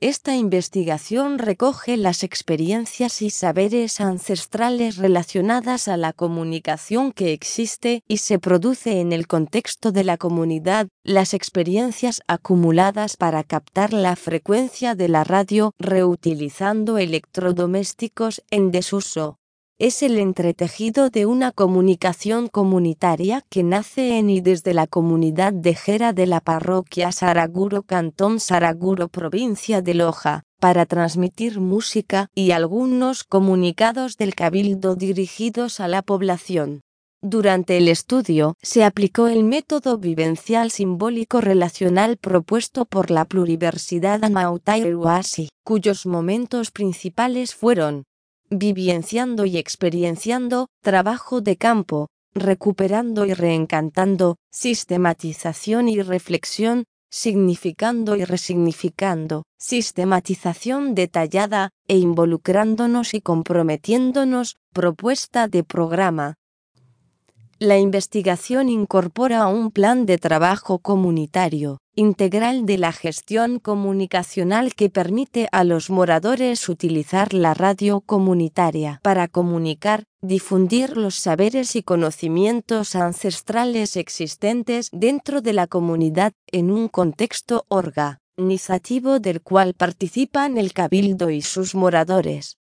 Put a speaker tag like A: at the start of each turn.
A: Esta investigación recoge las experiencias y saberes ancestrales relacionadas a la comunicación que existe y se produce en el contexto de la comunidad, las experiencias acumuladas para captar la frecuencia de la radio reutilizando electrodomésticos en desuso. Es el entretejido de una comunicación comunitaria que nace en y desde la comunidad de Gera de la parroquia Saraguro, cantón Saraguro, provincia de Loja, para transmitir música y algunos comunicados del cabildo dirigidos a la población. Durante el estudio, se aplicó el método vivencial simbólico relacional propuesto por la Pluriversidad Amautai-Uasi, cuyos momentos principales fueron vivenciando y experienciando, trabajo de campo, recuperando y reencantando, sistematización y reflexión, significando y resignificando, sistematización detallada, e involucrándonos y comprometiéndonos, propuesta de programa. La investigación incorpora un plan de trabajo comunitario integral de la gestión comunicacional que permite a los moradores utilizar la radio comunitaria para comunicar, difundir los saberes y conocimientos ancestrales existentes dentro de la comunidad en un contexto organizativo del cual participan el cabildo y sus moradores.